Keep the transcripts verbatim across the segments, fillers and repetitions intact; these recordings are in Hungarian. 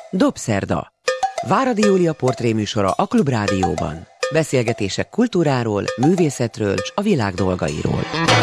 Dobszerda. Váradi Júlia portréműsora a Klubrádióban. Beszélgetések kultúráról, művészetről s a világ dolgairól.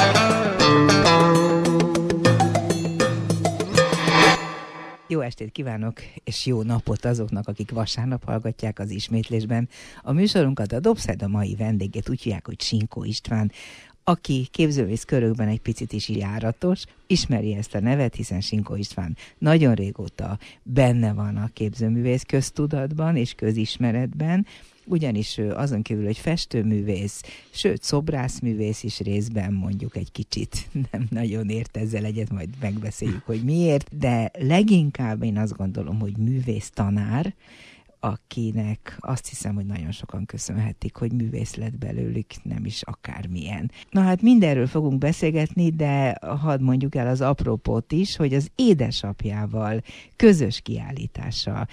Jó estét kívánok, és jó napot azoknak, akik vasárnap hallgatják az ismétlésben. A műsorunkat a Dobszerda mai vendégét úgy hívják, hogy Sinkó István, aki képzőművész körökben egy picit is járatos, ismeri ezt a nevet, hiszen Sinkó István nagyon régóta benne van a képzőművész köztudatban és közismeretben, ugyanis ő azon kívül, hogy festőművész, sőt szobrászművész is részben, mondjuk egy kicsit nem nagyon ért ezzel egyet, majd megbeszéljük, hogy miért, de leginkább én azt gondolom, hogy művész tanár, akinek azt hiszem, hogy nagyon sokan köszönhetik, hogy művész lett belőlük, nem is akármilyen. Na hát mindenről fogunk beszélgetni, de hadd mondjuk el az apropót is, hogy az édesapjával közös kiállítása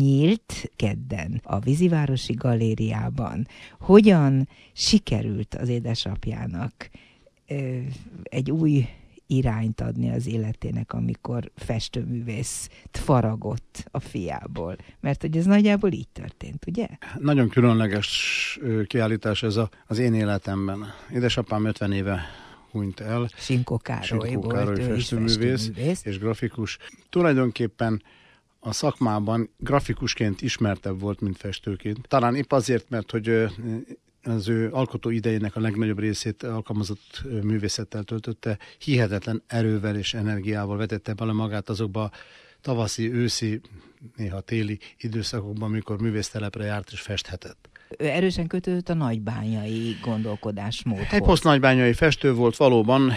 nyílt kedden a Vízivárosi Galériában. Hogyan sikerült az édesapjának ö, egy új irányt adni az életének, amikor festőművész faragott a fiából. Mert hogy ez nagyjából így történt, ugye? Nagyon különleges kiállítás ez a, az én életemben. Édesapám ötven éve hunyt el. Sinkó Károly, Sinkó volt, Károly festőművész, festőművész és grafikus. Tulajdonképpen a szakmában grafikusként ismertebb volt, mint festőként. Talán épp azért, mert hogy az ő alkotó idejének a legnagyobb részét alkalmazott művészettel töltötte, hihetetlen erővel és energiával vetette bele magát azokba a tavaszi, őszi, néha téli időszakokban, amikor művésztelepre járt és festhetett. Ő erősen kötődött a nagybányai gondolkodásmódhoz. Egy posztnagybányai festő volt valóban,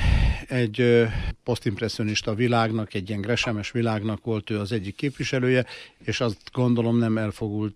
egy posztimpresszionista világnak, egy ilyen gresemes világnak volt ő az egyik képviselője, és azt gondolom nem elfogult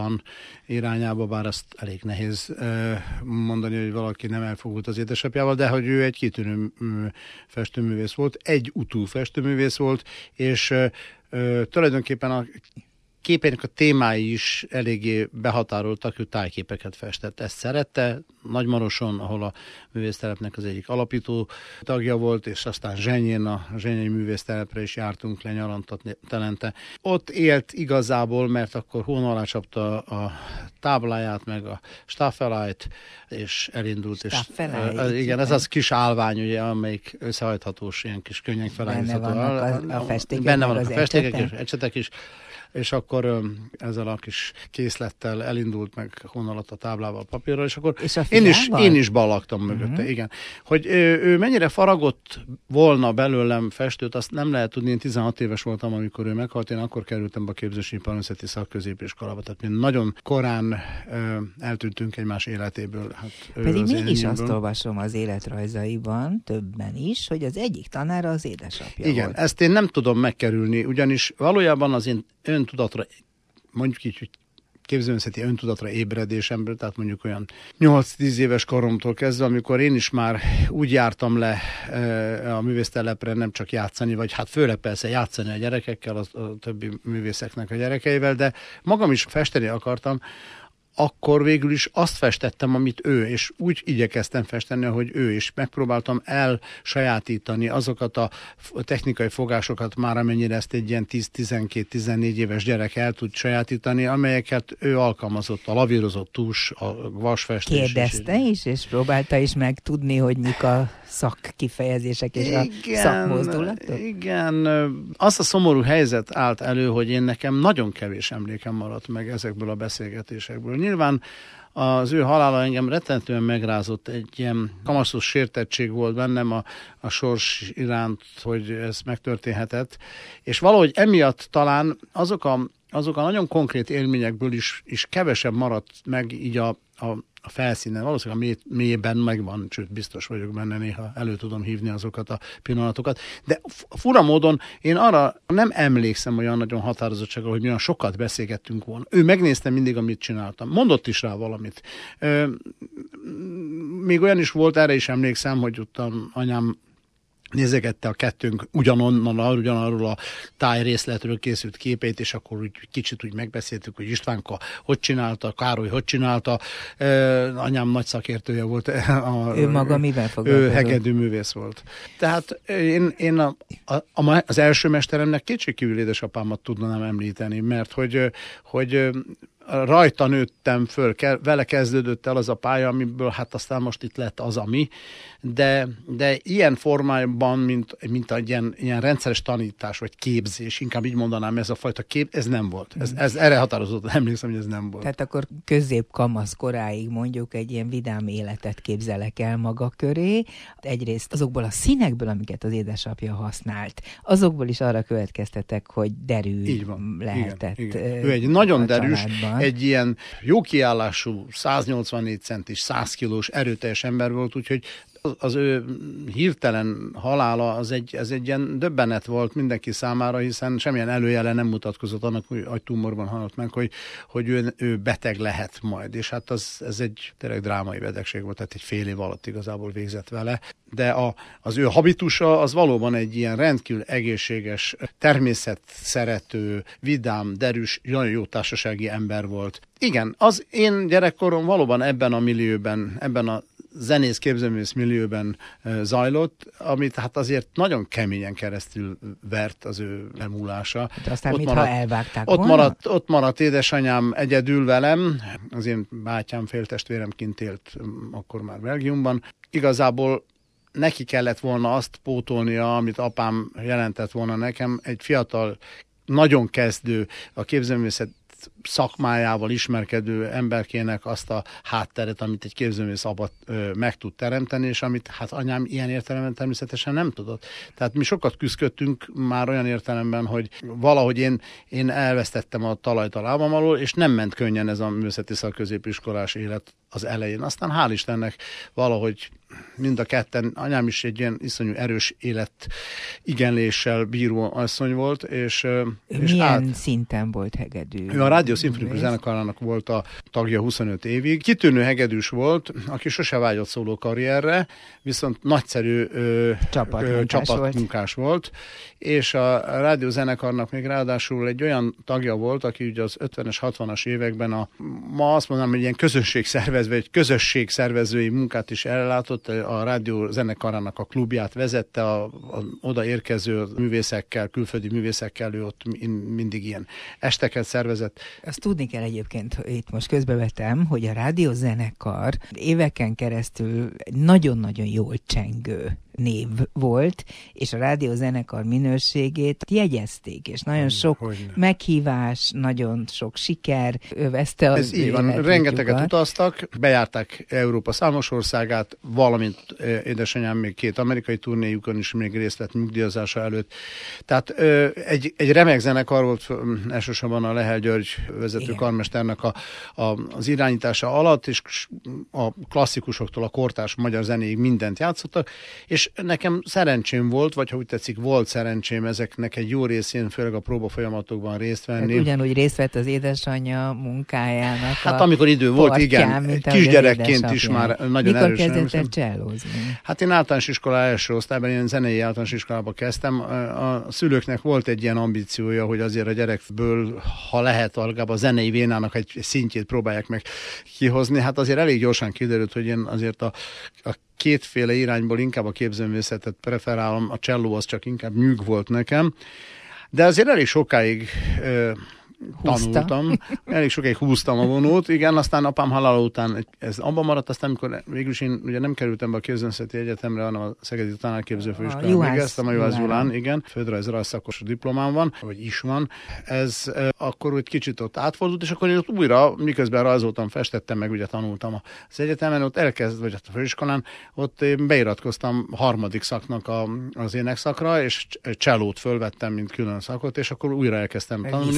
irányába, bár azt elég nehéz mondani, hogy valaki nem elfogult az édesapjával, de hogy ő egy kitűnő festőművész volt, egy utú festőművész volt, és tulajdonképpen a képének a témái is eléggé behatároltak, ő tájképeket festett. Ezt szerette, Nagymaroson, ahol a művésztelepnek az egyik alapító tagja volt, és aztán Zsenyén, a Zsenyei művésztelepre is jártunk le nyarantelente. Ott élt igazából, mert akkor hón alá csapta a tábláját, meg a staffelájt, és elindult. És, uh, igen, ez az kis állvány, ugye, amelyik összehajthatós, ilyen kis könnyen felállítható. Benne vannak a, a festékek, benne vannak a festékek ecsetek. és ecsetek is. És akkor ezzel a kis készlettel elindult meg honalat a táblával, a papírral, és akkor és én is, én is ballagtam mögötte, uh-huh. igen. Hogy ő, ő mennyire faragott volna belőlem festőt, azt nem lehet tudni, én tizenhat éves voltam, amikor ő meghalt, én akkor kerültem be a képzési iparművészeti szakközépiskolába, tehát mi nagyon korán ö, eltűntünk egymás életéből. Hát, pedig mégis azt olvasom az életrajzaiban, többen is, hogy az egyik tanára az édesapja igen, volt. Ezt én nem tudom megkerülni, ugyanis valójában az én öntudatra, mondjuk így, hogy képzőművészeti öntudatra ébredésemből, tehát mondjuk olyan nyolc-tíz éves koromtól kezdve, amikor én is már úgy jártam le e, a művésztelepre nem csak játszani, vagy hát főleg persze játszani a gyerekekkel, a, a többi művészeknek a gyerekeivel, de magam is festeni akartam, akkor végül is azt festettem, amit ő, és úgy igyekeztem festeni, ahogy ő, és megpróbáltam elsajátítani azokat a technikai fogásokat már, amennyire ezt egy ilyen tíz-tizenkét-tizennégy éves gyerek el tud sajátítani, amelyeket ő alkalmazott, a lavírozott tus, a vasfestés. Kérdezte is, is, és próbálta is megtudni, hogy mik a szakkifejezések és igen, a szakmozdulatok? Igen, az a szomorú helyzet állt elő, hogy én nekem nagyon kevés emlékem maradt meg ezekből a beszélgetésekből. Nyilván az ő halála engem rettentően megrázott, egy ilyen kamaszos sértettség volt bennem a, a sors iránt, hogy ez megtörténhetett, és valahogy emiatt talán azok a, azok a nagyon konkrét élményekből is, is kevesebb maradt meg így a, a, a felszínen. Valószínűleg a mély, mélyben megvan, sőt biztos vagyok benne, néha elő tudom hívni azokat a pillanatokat. De fura módon én arra nem emlékszem olyan nagyon határozottsággal, hogy milyen sokat beszélgettünk volna. Ő megnézte mindig, amit csináltam. Mondott is rá valamit. Ö, még olyan is volt, erre is emlékszem, hogy ott anyám nézegette a kettőnk ugyanonnan, ugyanarról a tájrészletről készült képeit, és akkor úgy kicsit úgy megbeszéltük, hogy Istvánka hogy csinálta, Károly hogy csinálta. Uh, anyám nagy szakértője volt. A, ő maga mivel foglalkozott? Ő hegedűművész volt. Tehát én, én a, a, az első mesteremnek kétségkívül édesapámat tudnám említeni, mert hogy, hogy rajta nőttem föl, ke, vele kezdődött el az a pálya, amiből hát aztán most itt lett az, ami, de, de ilyen formájában, mint, mint egy ilyen, ilyen rendszeres tanítás, vagy képzés, inkább így mondanám, ez a fajta kép, ez nem volt. Ez, ez erre határozottan emlékszem, hogy ez nem volt. Tehát akkor közép-kamasz koráig mondjuk egy ilyen vidám életet képzelek el maga köré. Egyrészt azokból a színekből, amiket az édesapja használt, azokból is arra következtetek, hogy derű így van. lehetett. Igen, igen. Ő egy nagyon derűs, családban. Egy ilyen jó kiállású, száznyolcvannégy centis, száz kilós erőteljes ember volt, úgyhogy az ő hirtelen halála az egy, ez egy ilyen döbbenet volt mindenki számára, hiszen semmilyen előjele nem mutatkozott annak, hogy agytumorban halt meg, hogy, hogy ő, ő beteg lehet majd. És hát az, ez egy tényleg drámai betegség volt, tehát egy fél év alatt igazából végzett vele. De a, az ő habitusa az valóban egy ilyen rendkívül egészséges, természetszerető, vidám, derűs, nagyon jó társasági ember volt. Igen, az én gyerekkorom valóban ebben a millióben, ebben a zenész képzőművész millióben zajlott, amit hát azért nagyon keményen keresztül vert az ő lemúlása. De aztán ott mintha maradt, elvágták ott volna? maradt, ott maradt édesanyám egyedül velem, az én bátyám, féltestvérem kint élt akkor már Belgiumban. Igazából neki kellett volna azt pótolnia, amit apám jelentett volna nekem, egy fiatal, nagyon kezdő, a képzőművészet szakmájával ismerkedő emberkének azt a hátteret, amit egy képzőművész abba meg tud teremteni, és amit hát anyám ilyen értelemben természetesen nem tudott. Tehát mi sokat küzdöttünk már olyan értelemben, hogy valahogy én, én elvesztettem a talajt a lábam alól, és nem ment könnyen ez a művészeti szakközépiskolás élet az elején. Aztán hál' Istennek valahogy mind a ketten, anyám is egy ilyen iszonyú erős élet igenléssel bíró asszony volt, és, és milyen át... szinten volt hegedű? Ő a Rádió Szimfonikus Zenekarának volt a tagja huszonöt évig. Kitűnő hegedűs volt, aki sose vágyott szóló karrierre, viszont nagyszerű ö, csapatmunkás, csapatmunkás volt. volt, és a Rádió Zenekarnak még ráadásul egy olyan tagja volt, aki ugye az ötvenes, hatvanas években a, ma azt mondanám, hogy ilyen közösségszervező, egy közösségszervezői munkát is ellátott, a Rádió Zenekarának a klubját vezette, a, a odaérkező művészekkel, külföldi művészekkel, ő ott mindig ilyen esteket szervezett. Azt tudni kell egyébként, itt most közbevetem, hogy a Rádió Zenekar éveken keresztül nagyon-nagyon jól csengő név volt, és a Rádió Zenekar minőségét jegyezték, és nagyon sok Hogyne. meghívás, nagyon sok siker övezte az Ez így van, rengeteget utaztak, bejárták Európa számos országát, valamint édesanyám még két amerikai turnéjukon is még részt vett nyugdíjazása előtt. Tehát egy, egy remek zenekar volt, elsősorban a Lehel György vezető Igen. karmesternek a, a, az irányítása alatt, és a klasszikusoktól a kortárs magyar zenéig mindent játszottak, és nekem szerencsém volt, vagy ha úgy tetszik, volt szerencsém ezeknek egy jó részén, főleg a próbafolyamatokban részt venni. Hát ugyanúgy részt vett az édesanyja munkájának. Hát amikor idő volt, igen, kisgyerekként is már nagyon erősen. Mikor kezdett el csellózni? Hát én általános iskola első osztályban, én zenei általános iskolába kezdtem. A szülőknek volt egy ilyen ambíciója, hogy azért a gyerekből, ha lehet, legalább a zenei vénának egy szintjét próbálják meg kihozni. Hát azért elég gyorsan kiderült, hogy én azért a, a kétféle irányból inkább a képzőművészetet preferálom, a cselló az csak inkább nyűg volt nekem, de azért elég sokáig ö, tanultam, elég sokáig húztam a vonót, igen, aztán apám halála után ez abban maradt, aztán amikor végülis én ugye nem kerültem be a Képzőművészeti Egyetemre, hanem a Szegedi Tanárképzőfőiskolán végeztem, a Juhász Gyulán, igen, földrajz szakos diplomám van, vagy is van, ez akkor úgy kicsit ott átfordult, és akkor én ott újra, miközben rajzoltam, festettem, meg ugye tanultam az egyetemen, ott elkezd, vagy a főiskolán, ott én beiratkoztam harmadik szaknak a, az énekszakra, és csellót fölvettem, mint külön szakot, és akkor újra elkezdtem tanulni.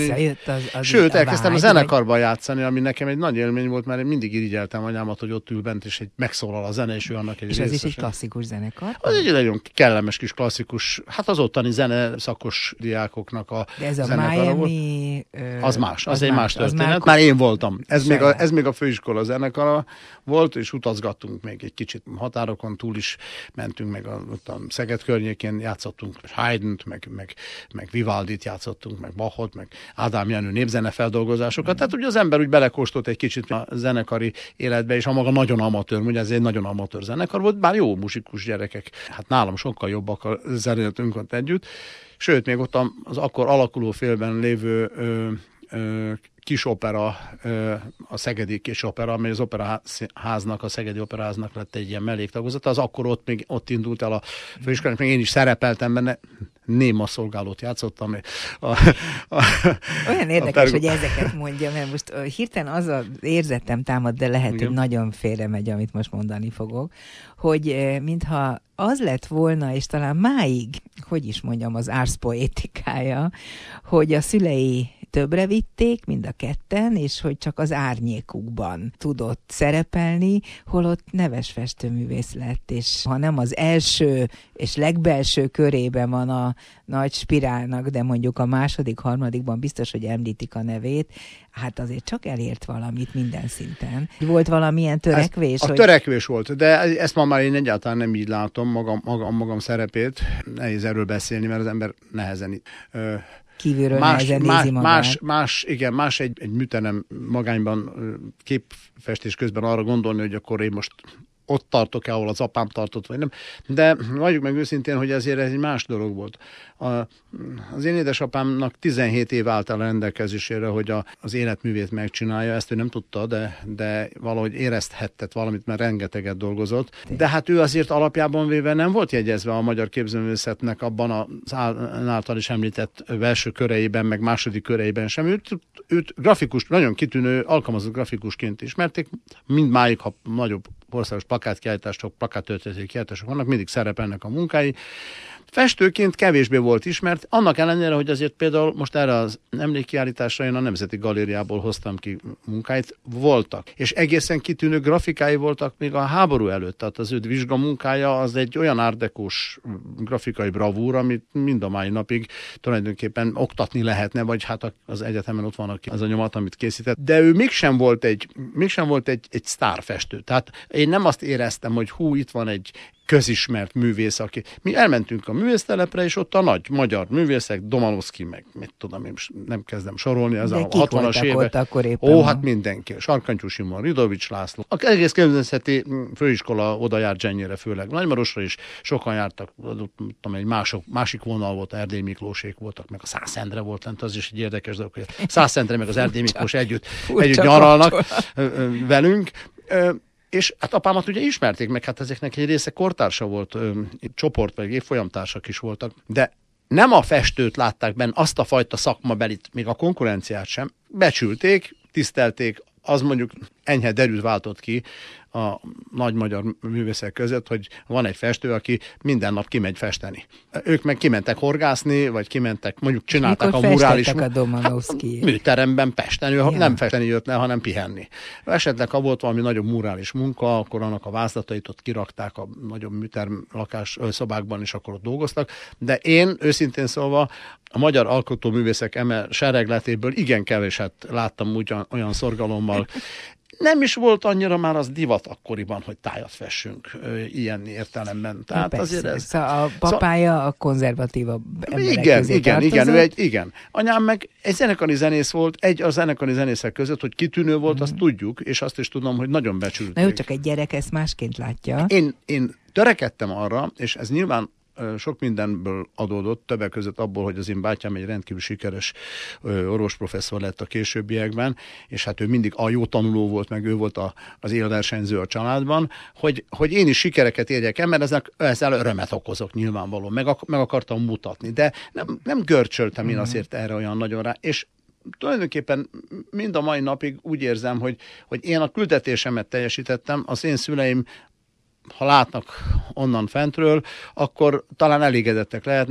ott az, az Sőt, a elkezdtem vágy, a zenekarban játszani, ami nekem egy nagy élmény volt, mert én mindig irigyeltem anyámat, hogy ott ül bent, és egy megszólal a zene, és ő annak egy És ez is egy részese. klasszikus zenekar? Az egy nagyon kellemes kis klasszikus, hát az ottani zene szakos diákoknak a De ez a zenekara volt. Miami... Ö, Az más, az, az egy más történet. Már, már én voltam. Ez még, a, saját. ez még a főiskola zenekara volt, és utazgattunk még egy kicsit határokon túl is, mentünk meg a, ott a Szeged környékén, játszottunk Haydnt, meg, meg, meg Vivaldit játszottunk, meg Bachot, meg Ádám Jenő népzenefeldolgozásokat. Mm. Tehát ugye az ember úgy belekóstolt egy kicsit a zenekari életbe, és a maga nagyon amatőr, ugye ez egy nagyon amatőr zenekar volt, bár jó muzsikus gyerekek. Hát nálam sokkal jobbak zenéltünk ott együtt. Sőt, még ott az akkor alakuló félben lévő ö, ö, kis opera, ö, a Szegedi kis opera, amely az operaháznak, a Szegedi Operaháznak lett egy ilyen melléktagozata, az akkor ott még ott indult el a főiskolának, még én is szerepeltem benne, néma szolgálót játszottam. A, a, Olyan érdekes, a hogy ezeket mondja, mert most uh, hirtelen az az érzetem támad, de lehet, igen, hogy nagyon félre megy, amit most mondani fogok, hogy uh, mintha az lett volna, és talán máig, hogy is mondjam, az árszpoétikája, hogy a szülei többre vitték, mind a ketten, és hogy csak az árnyékukban tudott szerepelni, holott neves festőművész lett, és ha nem az első és legbelső körében van a nagy spirálnak, de mondjuk a második, harmadikban biztos, hogy említik a nevét, hát azért csak elért valamit minden szinten. Volt valamilyen törekvés? Ez, a hogy... törekvés volt, de ezt ma már én egyáltalán nem így látom, magam, magam, magam szerepét. Nehéz erről beszélni, mert az ember nehezen... Ö, kívülről más, nehezen más, nézi magát. Más, más, igen, más egy, egy műterem magányban képfestés közben arra gondolni, hogy akkor én most ott tartok-e, ahol az apám tartott, vagy nem. De valljuk meg őszintén, hogy ezért ez egy más dolog volt. A, az én édesapámnak tizenhét év állt a rendelkezésére, hogy a, az életművét megcsinálja. Ezt ő nem tudta, de, de valahogy érezhetett valamit, mert rengeteget dolgozott. De hát ő azért alapjában véve nem volt jegyezve a magyar képzőművészetnek abban az által is említett belső köreiben, meg második köreiben sem. Őt, őt grafikus, nagyon kitűnő, alkalmazott grafikusként ismerték, mindmáig, ha nagyobb országos plakátkiállítások, plakáttörténeti kiállítások vannak, mindig szerepelnek a munkái. Festőként kevésbé volt ismert, annak ellenére, hogy azért például most erre az emlékkiállításra én a Nemzeti Galériából hoztam ki munkáit, voltak. És egészen kitűnő grafikái voltak még a háború előtt, tehát az ő vizsgamunkája az egy olyan árdekós grafikai bravúr, amit mind a mai napig tulajdonképpen oktatni lehetne, vagy hát az egyetemen ott van az a nyomat, amit készített. De ő mégsem volt egy, mégsem volt egy, egy sztárfestő. Tehát én nem azt éreztem, hogy hú, itt van egy közismert művész, aki... Mi elmentünk a művésztelepre, és ott a nagy magyar művészek, Domalowski, meg mit tudom, én nem kezdem sorolni, ez a hatvanas évek. Ó, hát mindenki. Sarkantyú Simon, Ridovics László. Az egész képzőművészeti főiskola oda járt Zsenyére, főleg Nagymarosra is sokan jártak, tudom, egy mások, másik vonal volt, Erdély Miklósék voltak, meg a Szászendre volt lent, az is egy érdekes dolog, hogy a Szászendre meg az Erdély Miklós együtt, együtt nyaralnak velünk. És hát apámat ugye ismerték meg, hát ezeknek egy része kortársa volt, ö, csoport vagy évfolyamtársak is voltak, de nem a festőt látták benne, azt a fajta szakmabelit, még a konkurenciát sem, becsülték, tisztelték, az mondjuk enyhe derűt váltott ki a nagy magyar művészek között, hogy van egy festő, aki minden nap kimegy festeni. Ők meg kimentek horgászni, vagy kimentek, mondjuk csinálták mikor a murális... a Domanowski? Hát, műteremben festeni, ja. Nem festeni jött le, hanem pihenni. Esetleg, ha volt valami nagyobb murális munka, akkor annak a vázlatait ott kirakták a nagyobb műterem lakás szobákban, és akkor ott dolgoztak. De én őszintén szólva a magyar alkotóművészek eme seregletéből igen keveset láttam úgy, olyan szorgalommal. Nem is volt annyira már az divat akkoriban, hogy tájat fessünk ö, ilyen értelemben. Tehát persze, azért ez... Szóval a papája szóval... a konzervatívabb emberek igen, közé igen, tartozott. igen, ő egy, igen. Anyám meg egy zenekari zenész volt, egy a zenekari zenészek között, hogy kitűnő volt, mm. azt tudjuk, és azt is tudom, hogy nagyon becsülték. Na jó, csak egy gyerek ezt másként látja. Én, én törekedtem arra, és ez nyilván sok mindenből adódott, többek között abból, hogy az én bátyám egy rendkívül sikeres orvosprofesszor lett a későbbiekben, és hát ő mindig a jó tanuló volt, meg ő volt a, az élversenyző a családban, hogy, hogy én is sikereket érjek el, mert ezek, ezzel örömet okozok nyilvánvalóan, meg, meg akartam mutatni, de nem, nem görcsöltem én azért erre olyan nagyon rá, és tulajdonképpen mind a mai napig úgy érzem, hogy, hogy én a küldetésemet teljesítettem, az én szüleim ha látnak onnan fentről, akkor talán elégedettek lehetnek.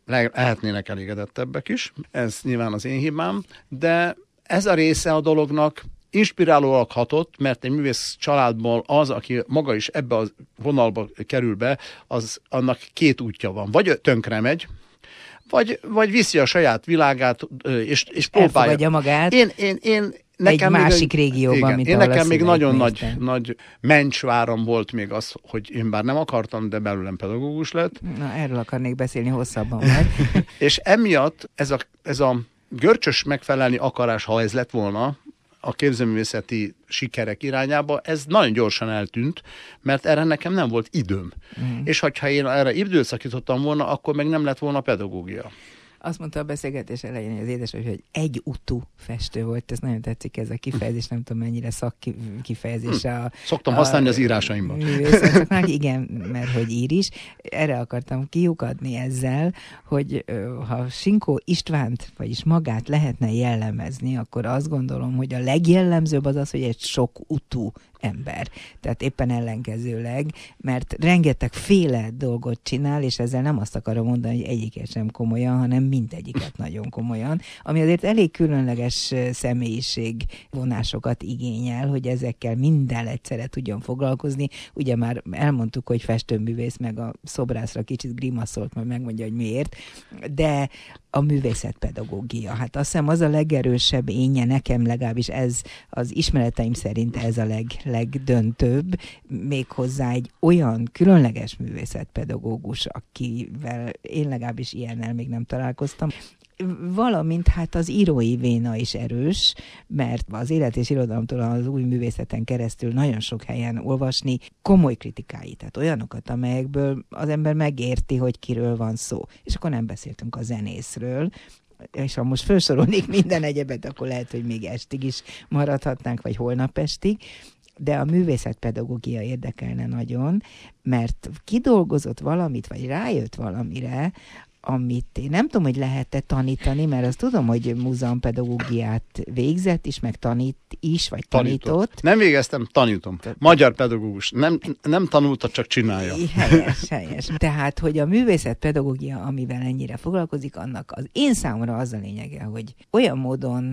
le- lehetnének elégedettebbek is. Ez nyilván az én hibám, de ez a része a dolognak inspirálólag hatott, mert egy művész családból az, aki maga is ebbe a vonalba kerül be, az annak két útja van. Vagy tönkre megy, vagy, vagy viszi a saját világát, és, és próbálja. Elfogadja magát. Én, én, én, nekem egy másik még, régióban, igen, mint én ahol nekem a még nagyon nagy, néztem. nagy mencsváram volt még az, hogy én bár nem akartam, de belőlem pedagógus lett. Na, erről akarnék beszélni hosszabban majd. És emiatt ez a, ez a görcsös megfelelni akarás, ha ez lett volna, a képzőművészeti sikerek irányába, ez nagyon gyorsan eltűnt, mert erre nekem nem volt időm. Mm. És hogyha én erre időt szakítottam volna, akkor meg nem lett volna pedagógia. Azt mondta a beszélgetés elején, hogy az édesapja, hogy egy utú festő volt. Ez nagyon tetszik, ez a kifejezés, nem tudom mennyire szakkifejezése. A, Szoktam használni az írásaimban. Művészetnek, igen, mert hogy ír is. Erre akartam kiukadni ezzel, hogy ha Sinkó Istvánt, vagyis magát lehetne jellemezni, akkor azt gondolom, hogy a legjellemzőbb az az, hogy egy sok utú ember. Tehát éppen ellenkezőleg, mert rengeteg féle dolgot csinál, és ezzel nem azt akarom mondani, hogy egyiket sem komolyan, hanem mindegyiket nagyon komolyan, ami azért elég különleges személyiség vonásokat igényel, hogy ezekkel minden egyszerre tudjon foglalkozni. Ugye már elmondtuk, hogy festőművész, meg a szobrászra kicsit grimaszolt, majd megmondja, hogy miért, de a művészetpedagógia. Hát azt hiszem az a legerősebb énje, nekem legalábbis ez az ismereteim szerint ez a leg, legdöntőbb, méghozzá egy olyan különleges művészetpedagógus, akivel én legalábbis ilyennel még nem találkoztam. Valamint hát az írói véna is erős, mert az Élet és Irodalomtól az Új művészeten keresztül nagyon sok helyen olvasni komoly kritikái, tehát olyanokat, amelyekből az ember megérti, hogy kiről van szó. És akkor nem beszéltünk a zenészről, és ha most felsorolnék minden egyebet, akkor lehet, hogy még estig is maradhatnánk, vagy holnap estig, de a művészetpedagógia érdekelne nagyon, mert kidolgozott valamit, vagy rájött valamire, amit én nem tudom, hogy lehet-e tanítani, mert azt tudom, hogy múzeumpedagógiát végzett is, meg tanít is, vagy tanított. tanított. Nem végeztem, tanítom. Magyar pedagógus. Nem, nem tanulta, csak csinálja. Helyes, helyes. Tehát, hogy a művészetpedagógia, amivel ennyire foglalkozik, annak az én számomra az a lényege, hogy olyan módon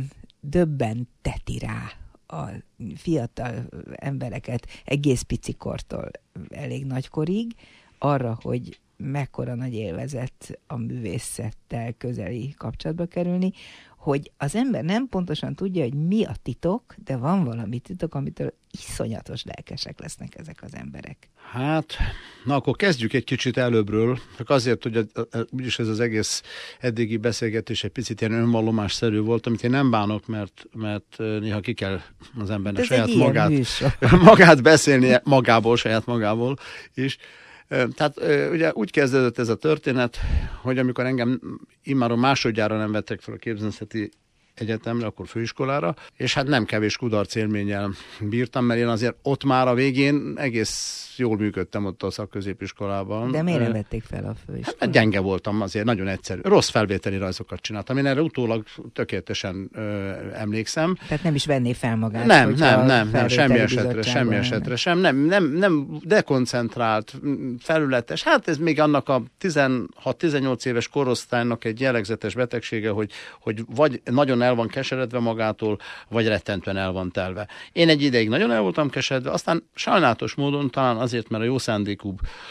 döbbenteti rá a fiatal embereket egész picikortól elég nagykorig arra, hogy mekkora nagy élvezet a művészettel közeli kapcsolatba kerülni, hogy az ember nem pontosan tudja, hogy mi a titok, de van valami titok, amitől iszonyatos lelkesek lesznek ezek az emberek. Hát, na akkor kezdjük egy kicsit előbbről, csak azért, hogy a, a, úgyis ez az egész eddigi beszélgetés egy picit ilyen önvallomásszerű volt, amit én nem bánok, mert, mert néha ki kell az embernek saját magát, magát beszélnie magából, saját magából is. Tehát ugye úgy kezdődött ez a történet, hogy amikor engem immáron másodjára nem vettek fel a képzőművészeti egyetemre, akkor főiskolára, és hát nem kevés kudarc élménnyel bírtam, mert én azért ott már a végén egész jól működtem ott a szakközépiskolában. De miért nem vették fel a főiskolát? Hát gyenge voltam, azért nagyon egyszerű. Rossz felvételi rajzokat csináltam. Én erre utólag tökéletesen ö, emlékszem. Tehát nem is venné fel magát? Nem, nem, nem, nem, semmi esetre, semmi esetre sem. Nem, nem, nem dekoncentrált, felületes. Hát ez még annak a tizenhat-tizennyolc éves korosztálynak egy jellegzetes betegsége, hogy, hogy vagy nagyon el van keseredve magától, vagy rettentően el van telve. Én egy ideig nagyon el voltam keseredve, aztán sajnálatos módon, talán azért, mert a jó szándékú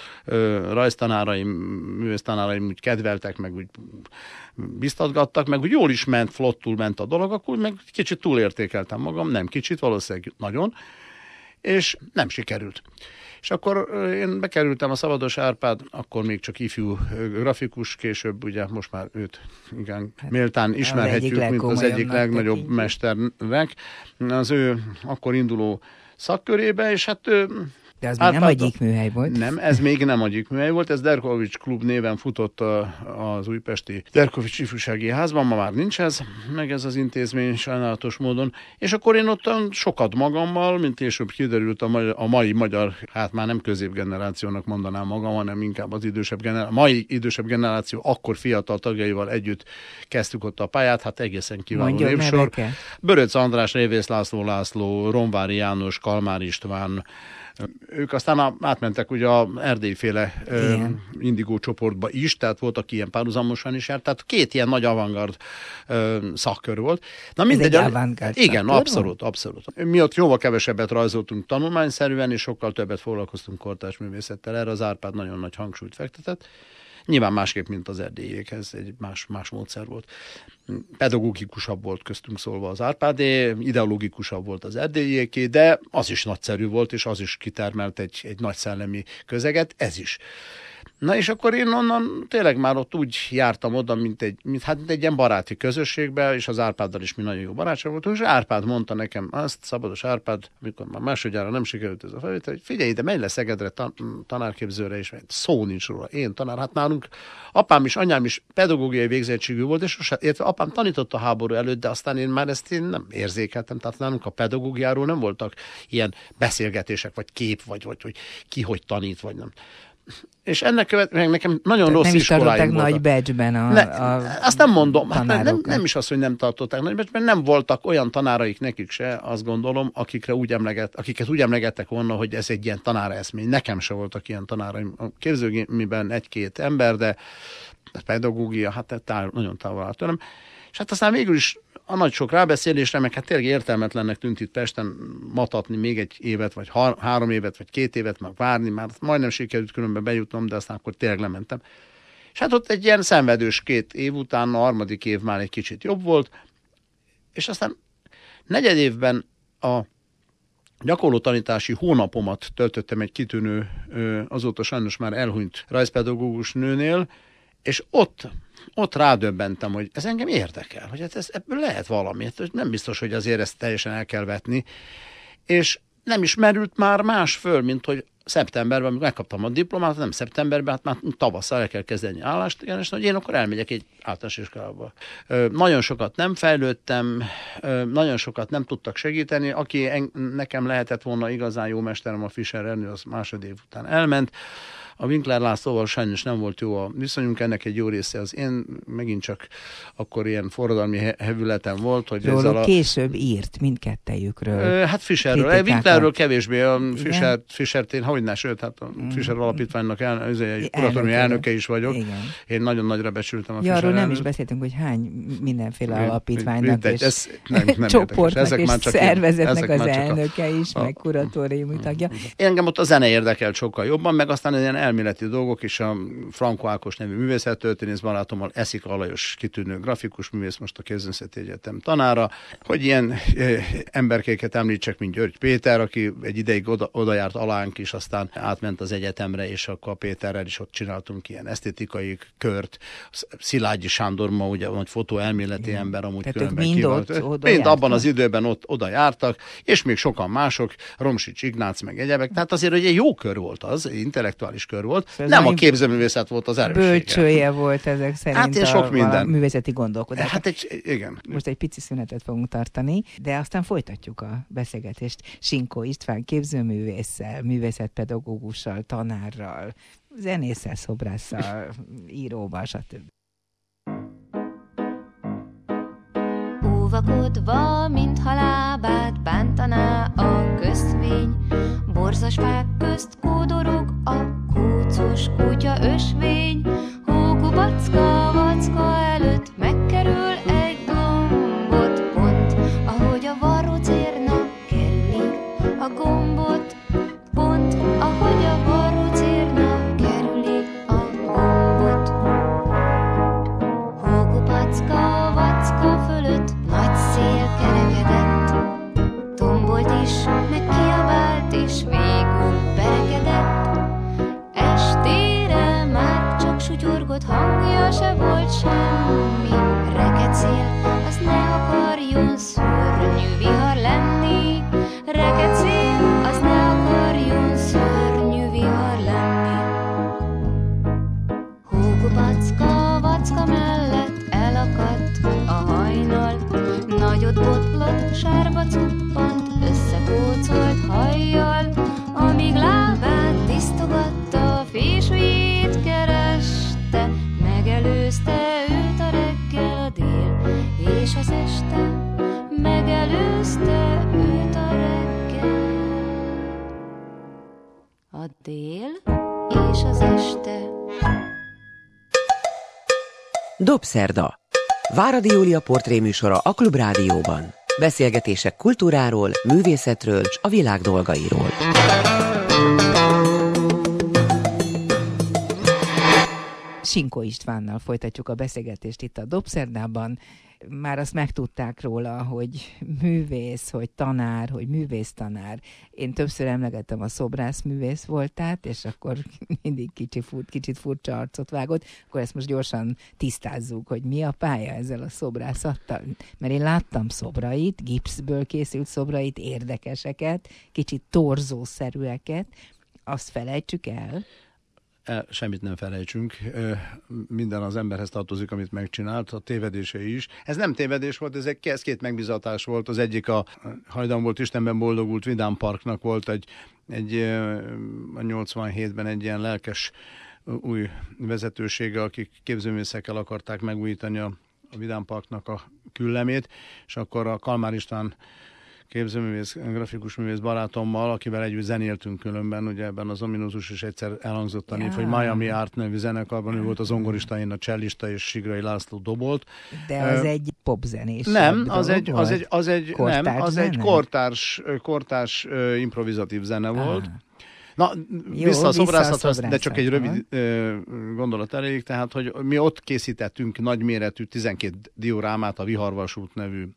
rajztanáraim, művésztanáraim úgy kedveltek, meg úgy biztatgattak, meg úgy jól is ment, flottul ment a dolog, akkor meg kicsit túlértékeltem magam, nem kicsit, valószínűleg nagyon, és nem sikerült. És akkor én bekerültem a Szabados Árpád, akkor még csak ifjú grafikus, később ugye most már őt igen méltán ismerhetjük, mint az egyik legnagyobb mesternek, az ő akkor induló szakkörébe, és hát ő de az még nem egyik műhely volt. Nem, ez még nem egyik műhely volt, ez Derkovics Klub néven futott a, az újpesti Derkovics ifjúsági házban, ma már nincs ez, meg ez az intézmény sajnálatos módon, és akkor én ott sokat magammal, mint később kiderült a, mai, a mai magyar, hát már nem középgenerációnak mondanám magam, hanem inkább az idősebb generáció, mai idősebb generáció, akkor fiatal tagjaival együtt kezdtük ott a pályát, hát egészen kiváló névsor. Böröc András, Révész László László, Romvári János, Kalmár István, ők aztán átmentek ugye a erdélyféle Indigó csoportba is, tehát voltak ilyen párhuzamosan is járt, tehát két ilyen nagy avantgard ö, szakkör volt. Na mindegy, Ez egy avantgard igen, szakkör abszolút, van? abszolút. Mi ott jóval kevesebbet rajzoltunk tanulmányszerűen, és sokkal többet foglalkoztunk kortárs művészettel. Erre az Árpád nagyon nagy hangsúlyt fektetett. Nyilván másképp, mint az erdélyékhez, egy más, más módszer volt. Pedagógikusabb volt köztünk szólva az Árpádé, ideológikusabb volt az erdélyéké, de az is nagyszerű volt, és az is kitermelt egy, egy nagy szellemi közeget, ez is. Na és akkor én onnan tényleg már ott úgy jártam oda, mint egy, mint, hát egy ilyen baráti közösségbe, és az Árpáddal is mi nagyon jó barátság voltunk, és Árpád mondta nekem azt, Szabados Árpád, amikor már másodjára nem sikerült ez a felvétel, hogy figyelj ide, menj le Szegedre tan- tanárképzőre, és szó nincs róla, én tanár, hát nálunk apám is, anyám is pedagógiai végzettségű volt, és sose, értve apám tanított a háború előtt, de aztán én már ezt én nem érzékeltem, tehát nálunk a pedagógiáról nem voltak ilyen beszélgetések, vagy kép, vagy, vagy hogy ki hogy tanít, vagy nem. És ennek követően nekem nagyon Tehát rossz iskoláim voltak. Nem is nagy badge-ben a, ne, a Azt nem mondom, hát nem, nem is az, hogy nem tartották nagy badge-ben, nem voltak olyan tanáraik nekik se, azt gondolom, akikre úgy emleget, akiket úgy emlegettek volna, hogy ez egy ilyen tanáreszmény. Nekem se voltak ilyen tanáraim. A képzőgémiben egy-két ember, de a pedagógia, hát távol, nagyon távol áll tőlem. És hát aztán végül is a nagy sok rábeszélésre, meg hát tényleg értelmetlennek tűnt itt Pesten matatni még egy évet, vagy ha, három évet, vagy két évet, meg várni, már majdnem sikerült különben bejutnom, de aztán akkor tényleg lementem. És hát ott egy ilyen szenvedős két év után, a harmadik év már egy kicsit jobb volt, és aztán negyed évben a gyakorló tanítási hónapomat töltöttem egy kitűnő, azóta sajnos már elhunyt rajzpedagógus nőnél, és ott ott rádöbbentem, hogy ez engem érdekel, hogy ez, ebből lehet valami. Nem biztos, hogy azért ezt teljesen el kell vetni. És nem is merült már más föl, mint hogy szeptemberben, amikor megkaptam a diplomát, nem szeptemberben, hát már tavasszal el kell kezdeni állást, és hogy én akkor elmegyek egy általános iskolába. Nagyon sokat nem fejlődtem, nagyon sokat nem tudtak segíteni. Aki en, nekem lehetett volna igazán jó mesterem, a Fischer Ernő, az második év után elment. A Winkler Lászlóval sajnos nem volt jó a viszonyunk, ennek egy jó része az én megint csak akkor ilyen forradalmi hevületem volt. Hogy Róluk a... később írt mindkettejükről. Hát Fischerről. Winklerről kevésbé. A Fischer, Fischert én hogyne, sőt, hát a Fischer alapítványnak el, kuratóriumi elnöke is vagyok. Igen. Én nagyon nagyra becsültem a Fischer. Arról nem is beszéltünk, hogy hány mindenféle én, alapítványnak és ez nem, nem csoportnak ezek és már csak szervezetnek az elnöke is, a, meg kuratóriumi tagja. Engem ott a zene érdekelt sokkal jobban, meg aztán ilyen elméleti dolgok, és a Franko Ákos nevű művészettörténész barátommal, Eszika Alajos kitűnő grafikus művész, most a Képzőművészeti Egyetem tanára, hogy ilyen e, emberkéket említsek, mint György Péter, aki egy ideig oda, oda járt alánk, és aztán átment az egyetemre, és akkor a Péterrel is ott csináltunk ilyen esztétikai kört. Szilágyi Sándor ma ugye egy fotóelméleti igen. ember, amúgy tehát különben mind kivalt. Ott, mind abban az időben ott oda jártak, és még sokan mások, Romsics Ignác meg egyebek. Tehát azért, hogy egy jó kör volt az, intellektuális kör volt. Ez nem a képzőművészet volt az erőssége. Bölcsője volt ezek szerint hát és sok minden. A művészeti gondolkodás. Hát egy, igen. Most egy pici szünetet fogunk tartani, de aztán folytatjuk a beszélgetést Sinkó István képzőművésszel, művészetpedagógussal, tanárral, zenésszel, szobrásszal, íróval, stb. Óvakodva, mintha lábát bántaná a közvény, borzas fák közt kódorog a kócos kutya ösvény, hókupacka vacka előtt megkerül egy gombot, pont ahogy a varrócérna kelli a gombot, pont ahogy a varrócérna kerüli a gombot. Hókupacka vacka fölött nagy szél kerekedett, tombolt is, meg kiabált, és végül berekedett. Estére már csak sutyorgott, hangja se volt semmi. Reked szél, az ne akarjon szörnyű vihar lenni. Reked szél, az ne akarjon szörnyű vihar lenni. Hókupacka vacka mellett elakadt a hajnal, nagyot botlott, sárba cuppant, összekócolt hajjal, amíg lábát tisztogatta, fésűjét kereste, megelőzte őt a reggel, a dél és az este, megelőzte őt a reggel. a dél és az este. Dobszerda. Váradi Júlia portréműsora a Klubrádióban. Beszélgetések kultúráról, művészetről és a világ dolgairól. Sinkó Istvánnal folytatjuk a beszélgetést itt a Dobszerdában. Már azt megtudták róla, hogy művész, hogy tanár, hogy művésztanár. Én többször emlegettem a szobrászművész voltát, és akkor mindig kicsi furt, kicsit furcsa arcot vágott. Akkor ezt most gyorsan tisztázzuk, hogy mi a pálya ezzel a szobrászattal. Mert én láttam szobrait, gipszből készült szobrait, érdekeseket, kicsit torzószerűeket. Azt felejtsük el. Semmit nem felejtsünk, minden az emberhez tartozik, amit megcsinált, a tévedése is. Ez nem tévedés volt, ez egy két megbizatás volt. Az egyik a Hajdan volt Istenben boldogult Vidám Parknak volt egy, egy a nyolcvanhétben egy ilyen lelkes új vezetősége, akik képzőművészekkel akarták megújítani a, a Vidám Parknak a küllemét, és akkor a Kalmár István képzőművész, grafikus művész barátommal, akivel együtt zenéltünk különben, ugye ebben az ominózus is egyszer elhangzott a név, hogy Miami Art nevű zenekarban, ő volt az zongorista, én a csellista, és Sigrai László dobolt. De az uh, egy popzenés. Nem, az egy, az egy, az egy, nem, az egy kortárs, kortárs uh, improvizatív zene ah. volt. Na, jó, vissza a szobrászathoz, de csak egy rövid uh, gondolat elég, tehát, hogy mi ott készítettünk nagyméretű tizenkét diorámát a Viharvasút nevű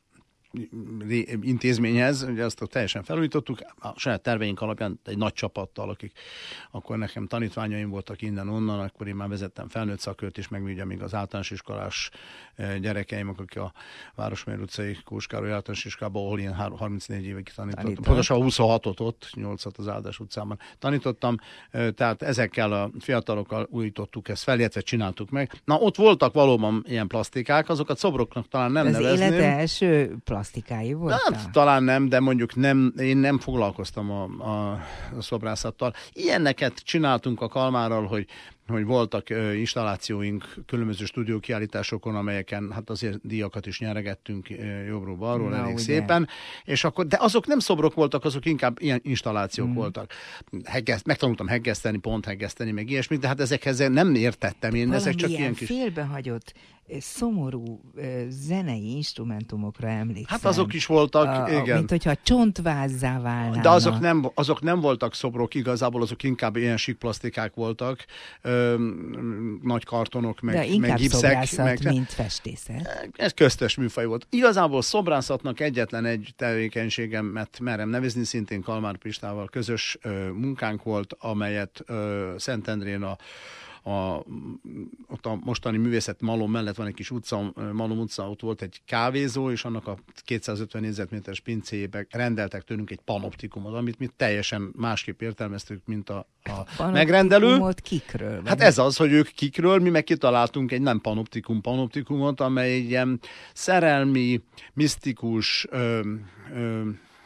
intézményhez, ugye azt teljesen felújítottuk, a saját terveink alapján egy nagy csapattal, akik akkor nekem tanítványaim voltak innen-onnan, akkor én már vezettem felnőtt szakört is, meg ugye még az általános iskolás gyerekeim, akik a Városmér utcai Kós Károly általános iskolában, ahol én harmincnégy évig tanítottam. Pontosan huszonhatot ott, nyolcat az Áldás utcában tanítottam, tehát ezekkel a fiatalokkal újítottuk ezt fel, illetve csináltuk meg. Na, ott voltak valóban ilyen plastikák, azokat szobroknak talán nem nevezném. Az élete első plastikái voltak? Nem, talán nem, de mondjuk nem, én nem foglalkoztam a, a, a szobrászattal. Ilyenneket csináltunk a Kalmárral, hogy hogy voltak uh, installációink különböző stúdiókiállításokon, amelyeken hát azért díjakat is nyeregettünk uh, jobbról-balról elég ugye. Szépen, és akkor, de azok nem szobrok voltak, azok inkább ilyen installációk mm. voltak. Heggeszt, megtanultam heggeszteni, pont heggeszteni, meg ilyesmit, de hát ezekhez nem értettem én, valami ezek csak ilyen kis... félbehagyott, szomorú zenei instrumentumokra emlékszem. Hát azok is voltak, a, igen. Mint hogyha csontvázzá válnának. De azok nem, azok nem voltak szobrok, igazából azok inkább ilyen síkplasztikák voltak, ö, nagy kartonok, meg, de inkább meg gipszek. Szobrászat, meg, mint festészet. Ez köztes műfaj volt. Igazából szobrászatnak egyetlen egy tevékenységemet merem nevezni, szintén Kalmár Pistával közös ö, munkánk volt, amelyet ö, Szentendrén a A, ott a mostani művészet Malom mellett van egy kis utca, Malom utca, ott volt egy kávézó, és annak a kétszázötven négyzetméteres pincéjébe rendeltek tőlünk egy panoptikumot, amit mi teljesen másképp értelmeztük, mint a, a megrendelő. Kikről? Hát ez az, hogy ők kikről, mi meg kitaláltunk egy nem panoptikum panoptikumot, amely egy ilyen szerelmi, misztikus ö, ö,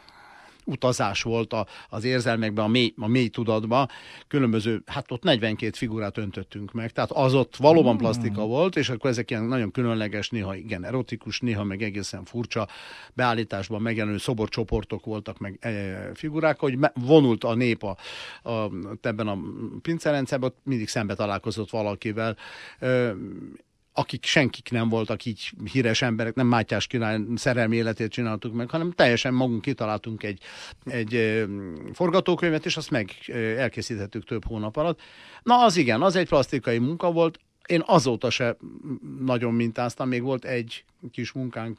utazás volt a, az érzelmekben, a mély, a mély tudatban. Különböző, hát ott negyvenkét figurát öntöttünk meg, tehát az ott valóban plastika volt, és akkor ezek ilyen nagyon különleges, néha igen erotikus, néha meg egészen furcsa beállításban megjelenő szoborcsoportok voltak, meg e, figurák, hogy vonult a nép a, a, ebben a pincerendszerben, ott mindig szembe találkozott valakivel, e, akik senkik nem voltak így híres emberek, nem Mátyás király szerelmi életét csináltuk meg, hanem teljesen magunk kitaláltunk egy, egy forgatókönyvet, és azt meg elkészítettük több hónap alatt. Na az igen, az egy plastikai munka volt, én azóta se nagyon mintáztam, még volt egy kis munkánk,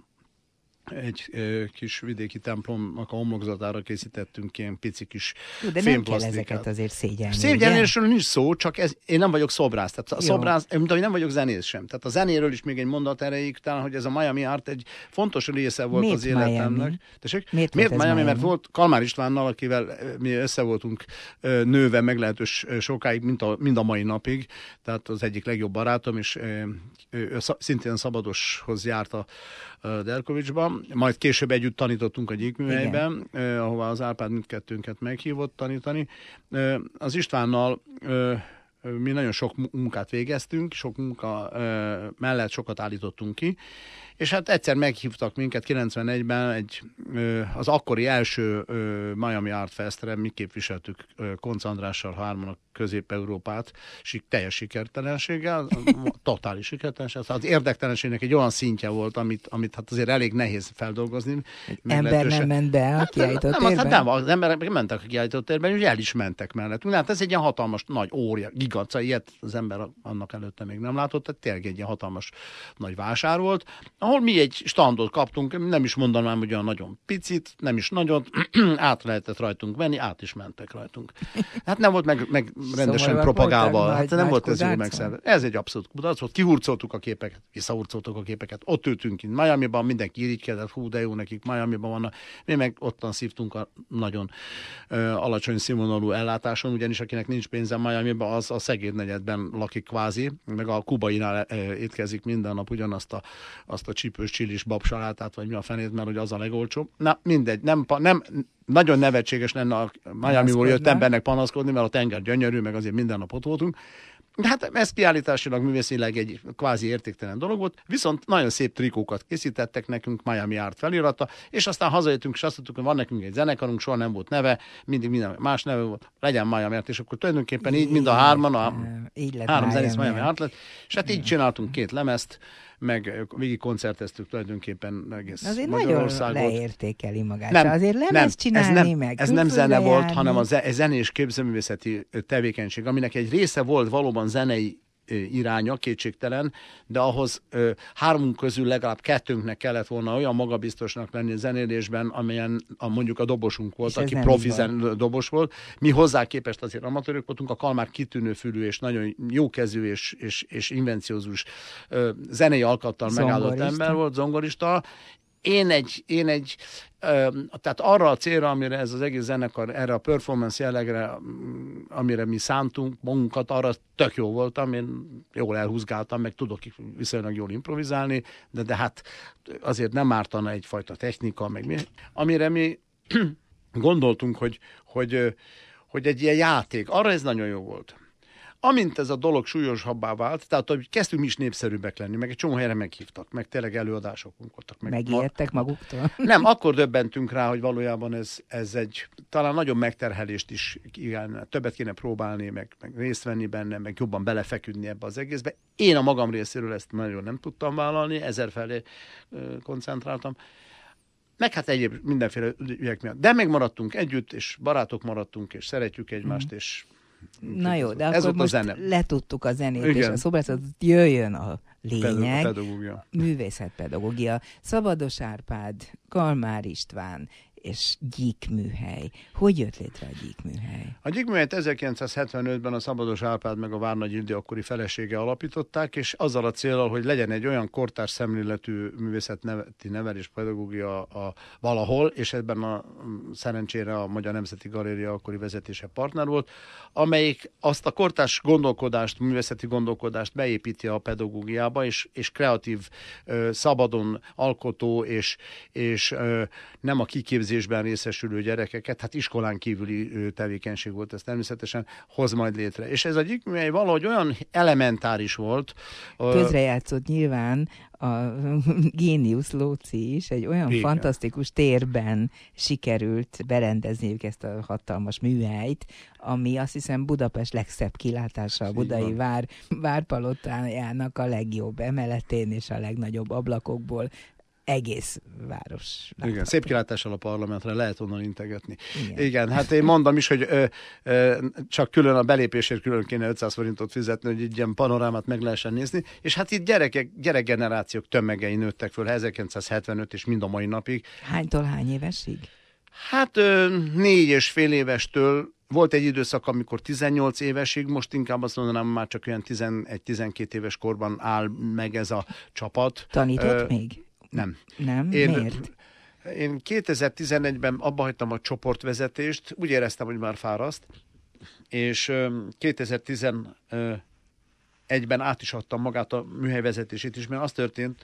egy ö, kis vidéki templomnak a homlokzatára készítettünk ilyen pici kis fémplasztikát. De nem kell ezeket azért szégyelni. Szégyelnésről nincs szó, csak ez, én nem vagyok szobrász, tehát a szobrász, mint ahogy nem vagyok zenész sem. Tehát a zenéről is még egy mondat erejéig, talán, hogy ez a Miami Art egy fontos része volt Miért az életemnek. Miért, Miért, Miért Miami? Miami? Mert volt Kalmár Istvánnal, akivel mi össze voltunk nőve meglehetős sokáig, mint a, mind a mai napig, tehát az egyik legjobb barátom, és ő szintén Szabadoshoz járt a Derkovicsban, majd később együtt tanítottunk a Gyíkműhelyben, eh, ahová az Árpád mindkettőnket meghívott tanítani. Eh, az Istvánnal eh, mi nagyon sok munkát végeztünk, sok munka eh, mellett sokat állítottunk ki, és hát egyszer meghívtak minket kilencvenegyben egy, az akkori első Miami Art Festre, mi képviseltük Koncz Andrással hárman a Közép-Európát, teljes sikertelenséggel, totális sikertelenség. Az érdektelenségnek egy olyan szintje volt, amit, amit hát azért elég nehéz feldolgozni. Ember nem ment be a kiállított térben? Hát nem, az emberek mentek a kiállított térben, és el is mentek mellett. Hát ez egy ilyen hatalmas, nagy, ória, giganca, ilyet az ember annak előtte még nem látott, tehát tényleg egy ilyen hatalmas nagy vásár volt, ahol mi egy standot kaptunk, nem is mondanám, hogy olyan nagyon picit, nem is nagyon, át lehetett rajtunk venni, át is mentek rajtunk. Hát nem volt meg, meg rendesen Szomorúak propagálva, voltak, hát nagy, nem nagy volt ez jól kudarc? megszervezve. Ez egy abszolút kudarc volt, kihurcoltuk a képeket, visszahurcoltuk a képeket, ott ültünk kint Miamiban, mindenki irigykedett, hú, de jó nekik Miamiban vannak, mi meg ottan szívtunk a nagyon ö, alacsony színvonalú ellátáson, ugyanis akinek nincs pénze Miamiban, az a Szegéd negyedben lakik kvázi, meg a kubainál étkezik minden nap ugyanazt a, azt a csípős csilis babsalátát, vagy mi a fenét, mert hogy az a legolcsóbb. Na, mindegy, nem, nem nagyon nevetséges lenne a Miamiból jött embernek panaszkodni, mert a tenger gyönyörű, meg azért minden nap ott voltunk. De hát ez kiállításilag, művészileg egy kvázi értéktelen dolog volt, viszont nagyon szép trikókat készítettek nekünk, Miami Art felirata, és aztán hazajöttünk, és azt mondtuk, hogy van nekünk egy zenekarunk, soha nem volt neve, mindig minden más neve volt, legyen Miami Art, és akkor tulajdonképpen így mind a hárman, a így lett három zenész Miami Miami Art lett, és hát így csináltunk két lemezt, meg végig koncerteztük tulajdonképpen egész azért Magyarországot. nagyon leértékeli magát. Nem, azért lemez nem, csinálni, ez nem, meg ez nem zene külföldre volt, járni. hanem a zenés képzőművészeti tevékenység, aminek egy része volt valóban zenei iránya, kétségtelen, de ahhoz ö, hármunk közül legalább kettőnknek kellett volna olyan magabiztosnak lenni a zenélésben, amelyen a, mondjuk a dobosunk volt, aki profi zen, dobos volt. Mi hozzá képest azért amatőrök voltunk, a Kalmár kitűnő fülű és nagyon jókezű és, és, és invenciózus ö, zenei alkattal megállott ember volt, zongorista. Én egy, én egy ö, tehát arra a célra, amire ez az egész zenekar, erre a performance jellegre, amire mi szántunk magunkat, arra tök jó voltam, én jól elhúzgáltam, meg tudok viszonylag jól improvizálni, de, de hát azért nem ártana egyfajta technika, meg mi, amire mi gondoltunk, hogy, hogy, hogy egy ilyen játék, arra ez nagyon jó volt. Amint ez a dolog súlyosabbá vált, tehát hogy kezdtünk mi is népszerűbbek lenni, meg egy csomó helyre meghívtak, meg tényleg előadásokunk voltak. Meg Megijedtek ma... maguktól? Nem, akkor döbbentünk rá, hogy valójában ez, ez egy, talán nagyon megterhelést is, igen, többet kéne próbálni, meg, meg részt venni benne, meg jobban belefeküdni ebbe az egészbe. Én a magam részéről ezt nagyon nem tudtam vállalni, ezerfelé koncentráltam. Meg hát egyéb mindenféle ügyek miatt. De megmaradtunk együtt, és barátok maradtunk, és szeretjük egymást, mm. és na jó, de ez akkor most zene. letudtuk a zenét, igen. és a szobrászat, jöjjön a lényeg. Pedagógia. Művészetpedagógia. Szabados Árpád, Kalmár István és Gyík műhely. Hogy jött létre a Gyík műhely? A Gyík műhelyt ezerkilencszázhetvenötben a Szabados Árpád meg a Várnagy Ildi akkori felesége alapították, és azzal a céllal, hogy legyen egy olyan kortárs szemléletű művészetneveti nevelés pedagógia a, valahol, és ebben a szerencsére a Magyar Nemzeti Galéria akkori vezetése partner volt, amelyik azt a kortárs gondolkodást, művészeti gondolkodást beépíti a pedagógiába, és, és kreatív, szabadon alkotó, és, és nem a kiképzésben részesülő gyerekeket, hát iskolán kívüli tevékenység volt ez természetesen, hoz majd létre. És ez a Gyík műhely valahogy olyan elementáris volt. Közrejátszott nyilván a Géniusz Lóci is, egy olyan igen. fantasztikus térben sikerült berendezniük ezt a hatalmas műhelyt, ami azt hiszem Budapest legszebb kilátása, a budai vár, várpalotájának a legjobb emeletén és a legnagyobb ablakokból egész város. Igen, látható. Szép kilátással a parlamentre lehet onnan integetni. Igen, Igen hát én mondom is, hogy ö, ö, csak külön a belépésért külön kéne ötszáz forintot fizetni, hogy így ilyen panorámát meg lehessen nézni, és hát itt gyerekek, gyerekgenerációk tömegei nőttek föl ezerkilencszázhetvenöt és mind a mai napig. Hánytól hány évesig? Hát ö, négy és fél évestől volt egy időszak, amikor tizennyolc évesig, most inkább azt mondanám, már csak olyan tizenegy-tizenkét éves korban áll meg ez a csapat. Tanított ö, még? Nem. Nem? Én, Miért? Én kétezer-tizenegyben abba hagytam a csoportvezetést, úgy éreztem, hogy már fáraszt, és kétezer-tizenegyben át is adtam magát a műhelyvezetését is, mert az történt,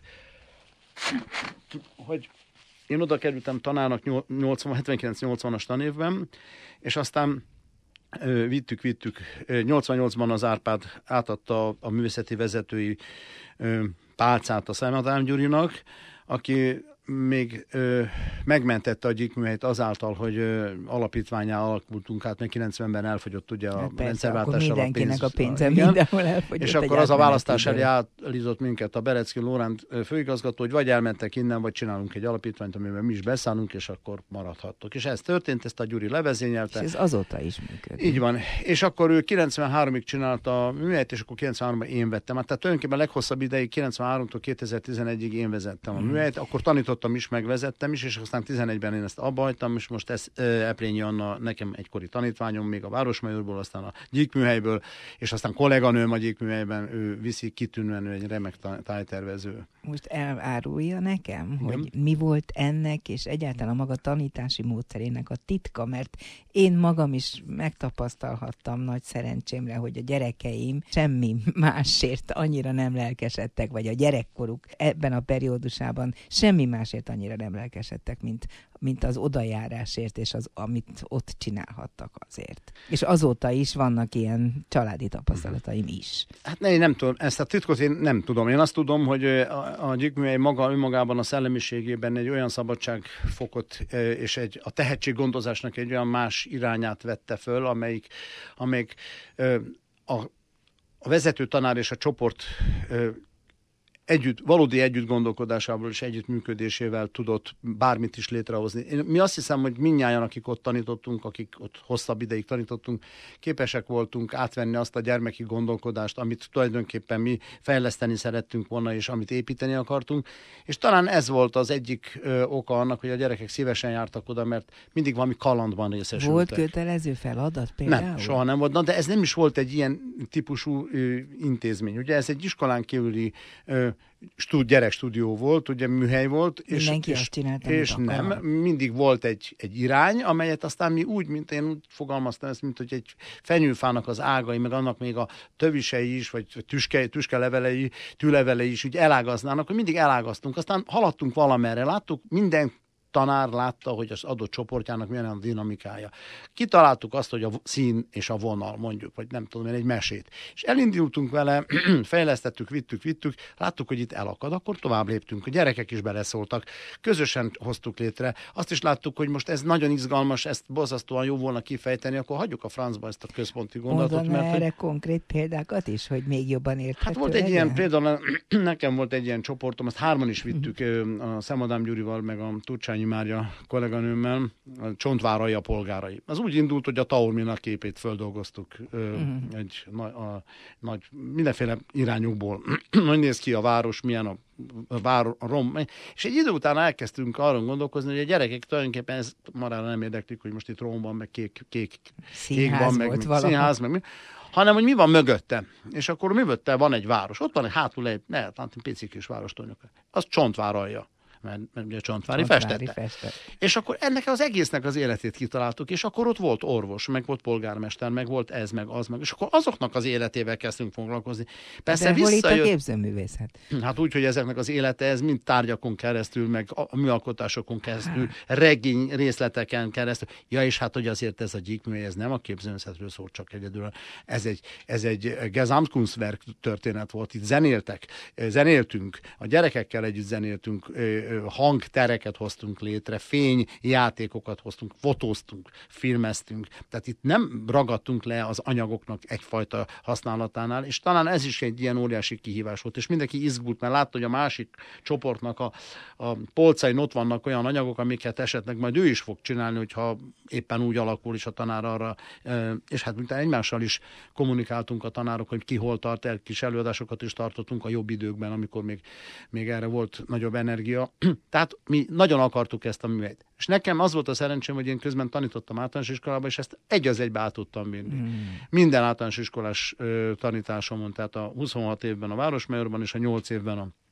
hogy én oda kerültem tanárnak hetvenkilenc-nyolcvanas tanévben, és aztán vittük, vittük. nyolcvannyolcban az Árpád átadta a művészeti vezetői pálcát a Szemadám Gyurinak, aki még ö, megmentette a gyíkműhelyt azáltal, hogy ö, alapítvánnyá alakultunk át, mert kilencvenben elfogyott ugye a hát persze, rendszerváltással a pénz. Mindenkinek a pénze igen. mindenhol elfogyott. És akkor az a választás elé állított minket a Berecki Lóránt főigazgató, hogy vagy elmentek innen, vagy csinálunk egy alapítványt, amiben mi is beszállunk, és akkor maradhattok. És ez történt, ezt a Gyuri levezényelte. És ez azóta is működik. Így van. És akkor ő kilencvenháromig csinálta a műhelyt, és akkor kilencvenháromban én vettem. Hát, tehát tulajdonképpen leghosszabb ideig kilencvenháromtól kétezer-tizenegyig én vezettem a műhelyt, akkor tanítottam is, megvezettem is, és aztán tizenegyben én ezt abba hagytam, és most ez Eprényi Anna, nekem egykori tanítványom, még a Városmajorból, aztán a gyíkműhelyből, és aztán kolléganőm a gyíkműhelyben, ő viszi kitűnően, ő egy remek tájtervező. Most elárulja nekem, Igen. hogy mi volt ennek, és egyáltalán maga tanítási módszerének a titka, mert én magam is megtapasztalhattam nagy szerencsémre, hogy a gyerekeim semmi másért annyira nem lelkesedtek, vagy a gyerekkoruk ebben a periódusában semmi másért annyira nem lelkesedtek, mint, mint az odajárásért, és az, amit ott csinálhattak azért. És azóta is vannak ilyen családi tapasztalataim is. Hát ne, én nem tudom, ezt a titkot én nem tudom. Én azt tudom, hogy a, a gyíkműhely maga önmagában a szellemiségében egy olyan szabadságfokot és egy, a tehetséggondozásnak egy olyan más irányát vette föl, amelyik, amelyik a, a vezető tanár és a csoport együtt, valódi együtt gondolkodásából és együttműködésével tudott bármit is létrehozni. Én, mi azt hiszem, hogy mindnyájan, akik ott tanítottunk, akik ott hosszabb ideig tanítottunk, képesek voltunk átvenni azt a gyermeki gondolkodást, amit tulajdonképpen mi fejleszteni szerettünk volna, és amit építeni akartunk. És talán ez volt az egyik ö, oka annak, hogy a gyerekek szívesen jártak oda, mert mindig valami kalandban részesültek. Volt kötelező feladat például? Nem, soha nem volt. Na, de ez nem is volt egy ilyen típusú ö, intézmény. Ugye ez egy iskolán kívüli ö, Stud, gyerekstúdió volt, ugye műhely volt, és, Mindenki és, azt csinálta, és nem, mindig volt egy, egy irány, amelyet aztán mi úgy, mint én úgy fogalmaztam ezt, mint hogy egy fenyőfának az ágai, meg annak még a tövisei is, vagy tüske, tüskelevelei, tűlevelei is úgy elágaznának, hogy mindig elágaztunk, aztán haladtunk valamerre, láttuk minden tanár látta, hogy az adott csoportjának milyen a dinamikája. Kitaláltuk azt, hogy a szín és a vonal, mondjuk, vagy nem tudom én, egy mesét. És elindultunk vele, fejlesztettük, vittük, vittük, láttuk, hogy itt elakad, akkor tovább léptünk. A gyerekek is beleszóltak, közösen hoztuk létre. Azt is láttuk, hogy most ez nagyon izgalmas, ezt borzasztóan jó volna kifejteni, akkor hagyjuk a francba ezt a központi gondolatot. Mondaná mert erre hogy... konkrét példákat is, hogy még jobban érthető Hát volt egy legyen? ilyen, például nekem volt egy ilyen csoportom, azt hárman is vittük a Szemadám Gyurival, meg a Turcsányi Mária kolléganőmmel, a Csontvárai a polgárai. Az úgy indult, hogy a Taorminak képét földolgoztuk uh-huh. egy nagy, a, nagy, mindenféle irányokból. Hogy néz ki a város, milyen a, a, város, a rom. És egy idő után elkezdtünk arra gondolkozni, hogy a gyerekek tulajdonképpen ez marára nem érdeklik, hogy most itt rom van, meg kék, kék, kék van, meg, meg színház, meg mi, hanem hogy mi van mögötte. És akkor mögötte van egy város. Ott van egy hátul egy, ne, hát egy pici kis várostornyok. Az Csontváralja. Mert, mert ugye Csontvári, Csontvári festette. festette. És akkor ennek az egésznek az életét kitaláltuk, és akkor ott volt orvos, meg volt polgármester, meg volt ez, meg az, meg, és akkor azoknak az életével kezdtünk foglalkozni. Persze de hol itt a képzőművészet? Hát úgy, hogy ezeknek az élete, ez mind tárgyakon keresztül, meg a műalkotásokon keresztül, regény részleteken keresztül. Ja, és hát, hogy azért ez a gyíkműhely, ez nem a képzőművészetről szólt csak egyedül. Ez egy, ez egy Gesamtkunstwerk történet volt. Itt zenéltek, zenéltünk, a gyerekekkel együtt zenéltünk, hangtereket hoztunk létre, fényjátékokat hoztunk, fotóztunk, filmeztünk. Tehát itt nem ragadtunk le az anyagoknak egyfajta használatánál, és talán ez is egy ilyen óriási kihívás volt, és mindenki izgult, mert látta, hogy a másik csoportnak a, a polcain ott vannak olyan anyagok, amiket esetleg majd ő is fog csinálni, hogyha éppen úgy alakul is a tanár arra, és hát mint egymással is kommunikáltunk a tanárok, hogy ki hol tart el, kis előadásokat is tartottunk a jobb időkben, amikor még, még erre volt nagyobb energia. Tehát mi nagyon akartuk ezt a műhelyt. És nekem az volt a szerencsém, hogy én közben tanítottam általános iskolában, és ezt egy az egybe át tudtam vinni. Hmm. Minden általános iskolás ö, tanításomon, tehát a huszonhat évben a Városmajorban, és a nyolc évben a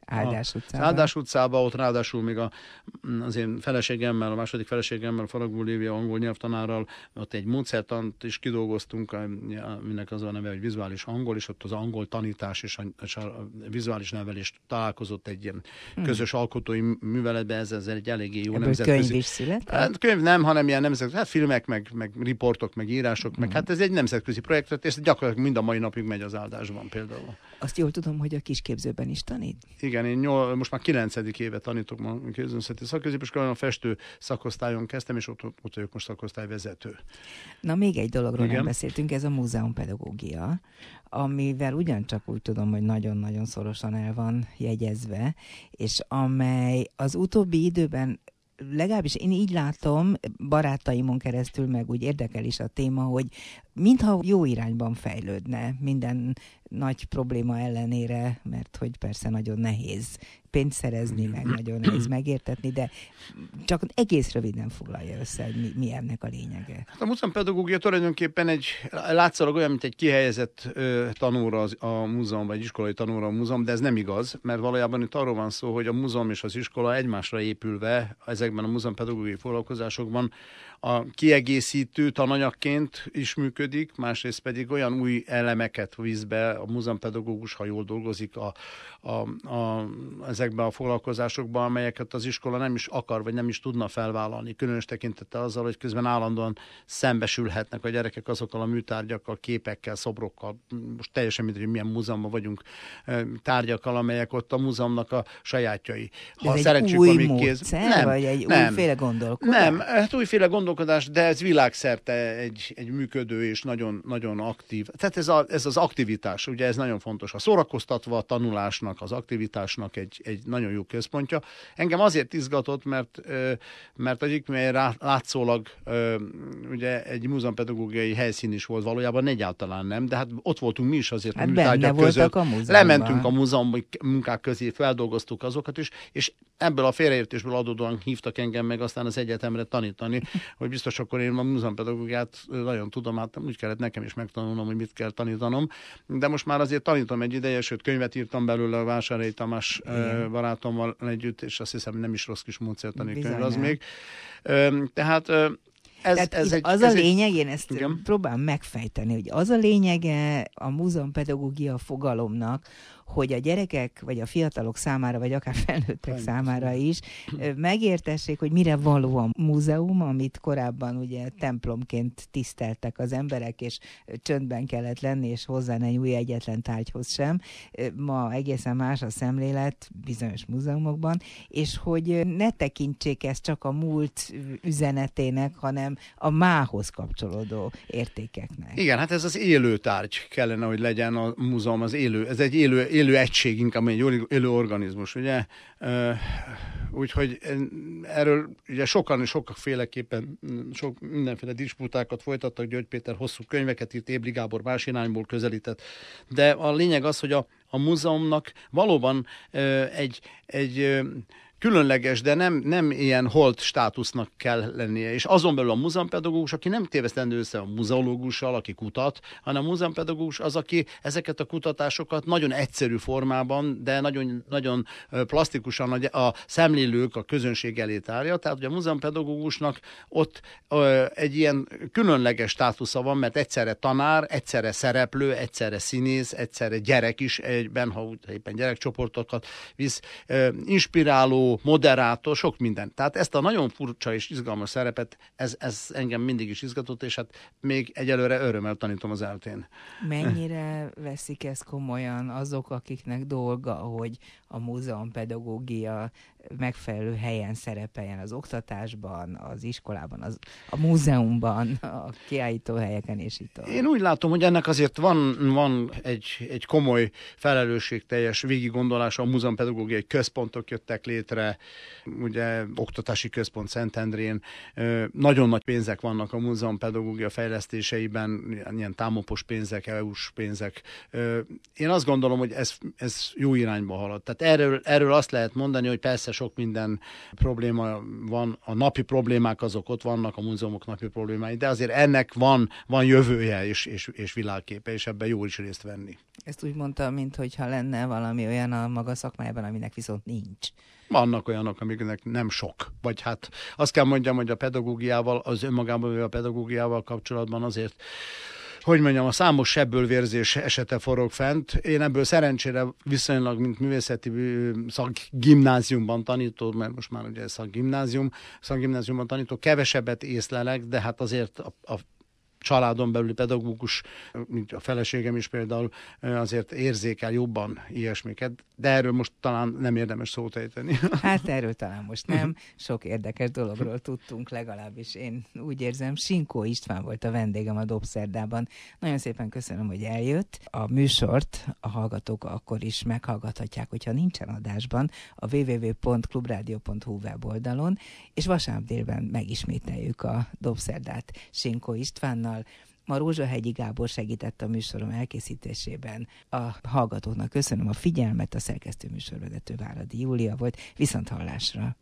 Áldás utcában. Áldás utcában, ott ráadásul még a, az én feleségemmel, a második feleségemmel, Faragó Lívia angol nyelvtanárral, ott egy módszertant is kidolgoztunk, aminek az a neve, hogy vizuális angol, és ott az angol tanítás és a, és a vizuális nevelés találkozott egy ilyen hmm. közös alkotói műveletbe, ez, ez egy eléggé jó Ebből nemzetközi. könyv is született? Hát, könyv nem, hanem ilyen nemzetközi, hát filmek, meg, meg riportok, meg írások, hmm. meg hát ez egy nemzetközi projekt, és gyakorlatilag mind a mai napig megy az Áldásban például. Azt jól tudom, hogy a kisképzőben is tanít? Igen, én nyol, most már kilencedik éve tanítok ma képzőművészeti szakközépiskolán, a festő szakosztályon kezdtem, és ott, ott vagyok most szakosztályvezető. Na, még egy dologról Igen. nem beszéltünk, ez a múzeumpedagógia, amivel ugyancsak úgy tudom, hogy nagyon-nagyon szorosan el van jegyezve, és amely az utóbbi időben, legalábbis én így látom, barátaimon keresztül, meg úgy érdekel is a téma, hogy mintha jó irányban fejlődne minden nagy probléma ellenére, mert hogy persze nagyon nehéz pénzt szerezni, meg nagyon nehéz megértetni, de csak egész röviden foglalja össze, hogy mi, mi ennek a lényege. A múzeumpedagógia tulajdonképpen egy, látszólag olyan, mint egy kihelyezett ö, tanóra az, a múzeum, vagy iskolai tanóra a múzeum, de ez nem igaz, mert valójában itt arról van szó, hogy a múzeum és az iskola egymásra épülve ezekben a múzeumpedagógiai foglalkozásokban a kiegészítő tananyagként is működik, másrészt pedig olyan új elemeket visz be a múzeumpedagógus, ha jól dolgozik a, a, a, ezekben a foglalkozásokban, amelyeket az iskola nem is akar, vagy nem is tudna felvállalni. Különös tekintettel azzal, hogy közben állandóan szembesülhetnek a gyerekek azokkal a műtárgyakkal, képekkel, szobrokkal, most teljesen mindegy, hogy milyen múzeumban vagyunk, tárgyakkal, amelyek ott a múzeumnak a sajátjai. Ha ez egy új módszer, nem, vagy egy nem, újféle gondolkodás? Nem, hát újféle gondolkodás, de ez világszerte egy, egy működő és nagyon, nagyon aktív. Tehát ez, a, ez az aktivitás, ugye ez nagyon fontos. A szórakoztatva a tanulásnak, az aktivitásnak egy, egy nagyon jó központja. Engem azért izgatott, mert, mert egyik, mely látszólag ugye egy múzeumpedagógiai helyszín is volt, valójában egyáltalán nem, de hát ott voltunk mi is azért hát a műtárgyak között. A lementünk a múzeum munkák közé, feldolgoztuk azokat is, és ebből a félreértésből adódóan hívtak engem meg aztán az egyetemre tanítani, hogy biztos akkor én a múzeumpedagógiát nagyon tudom, hát úgy kellett nekem is megtanulnom, hogy mit kell tanítanom, de most már azért tanítom egy ideje, sőt könyvet írtam belőle a Vásárhelyi Tamás igen. barátommal együtt, és azt hiszem nem is rossz kis módszertani könyv az még. Tehát Ez, Tehát ez egy, az ez a egy... lényeg, én ezt igen. próbálom megfejteni, hogy az a lényege a múzeumpedagógia fogalomnak, hogy a gyerekek, vagy a fiatalok számára, vagy akár felnőttek Fajn. számára is megértessék, hogy mire való a múzeum, amit korábban ugye templomként tiszteltek az emberek, és csöndben kellett lenni, és hozzá ne nyúlj egyetlen tárgyhoz sem. Ma egészen más a szemlélet bizonyos múzeumokban, és hogy ne tekintsék ezt csak a múlt üzenetének, hanem a mához kapcsolódó értékeknek. Igen, hát ez az élő tárgy kellene, hogy legyen a múzeum, az élő, ez egy élő, élő egység, inkább egy élő organizmus, ugye? Úgyhogy erről ugye sokan és sokféleképpen sok mindenféle disputákat folytattak, György Péter hosszú könyveket írt, Ébli Gábor más irányból közelített, de a lényeg az, hogy a, a múzeumnak valóban egy, egy különleges, de nem, nem ilyen holt státusznak kell lennie. És azon belül a múzeumpedagógus, aki nem tévesztendő össze a muzeológussal, aki kutat, hanem a múzeumpedagógus az, aki ezeket a kutatásokat nagyon egyszerű formában, de nagyon, nagyon plastikusan a szemlélők, a közönség elé tárja. Tehát, hogy a múzeumpedagógusnak ott ö, egy ilyen különleges státusza van, mert egyszerre tanár, egyszerre szereplő, egyszerre színész, egyszerre gyerek is egyben, ha úgy éppen gyerekcsoportokat visz, ö, inspiráló, moderátor, sok minden. Tehát ezt a nagyon furcsa és izgalmas szerepet, ez, ez engem mindig is izgatott, és hát még egyelőre örömmel tanítom az eltén. Mennyire veszik ezt komolyan azok, akiknek dolga, hogy a múzeumpedagógia megfelelő helyen szerepeljen az oktatásban, az iskolában, az, a múzeumban, a kiállítóhelyeken, és itt tovább. Én úgy látom, hogy ennek azért van, van egy, egy komoly felelősségteljes végiggondolása, a múzeumpedagógiai központok jöttek létre, ugye oktatási központ Szentendrén, nagyon nagy pénzek vannak a múzeumpedagógia fejlesztéseiben, ilyen támopos pénzek, é u-s pénzek. Én azt gondolom, hogy ez, ez jó irányba halad. Tehát erről, erről azt lehet mondani, hogy persze persze sok minden probléma van, a napi problémák azok ott vannak, a múzeumok napi problémái, de azért ennek van, van jövője és, és, és világképe, és ebben jó is részt venni. Ezt úgy mondta, mintha lenne valami olyan a maga szakmájában, aminek viszont nincs. Vannak olyanok, amiknek nem sok. Vagy hát azt kell mondjam, hogy a pedagógiával, az önmagában a pedagógiával kapcsolatban azért, hogy mondjam, a számos sebből-vérzés esete forog fent. Én ebből szerencsére viszonylag, mint művészeti szakgimnáziumban tanító, mert most már ugye szakgimnázium, szakgimnáziumban tanító, kevesebbet észlelek, de hát azért a, a családon belüli pedagógus, mint a feleségem is például, azért érzékel jobban ilyesmiket, de erről most talán nem érdemes szót ejteni. Hát erről talán most nem. Sok érdekes dologról tudtunk, legalábbis én úgy érzem. Sinkó István volt a vendégem a Dobszerdában. Nagyon szépen köszönöm, hogy eljött. A műsort a hallgatók akkor is meghallgathatják, hogyha nincsen adásban, a double-u double-u double-u pont klubrádió pont hu weboldalon, és vasárnap délben megismételjük a Dobszerdát Sinkó Istvánnal. Ma Rózsahegyi Gábor segített a műsorom elkészítésében. A hallgatóknak köszönöm a figyelmet, a szerkesztő műsorvezető Váradi Júlia volt. Viszont hallásra!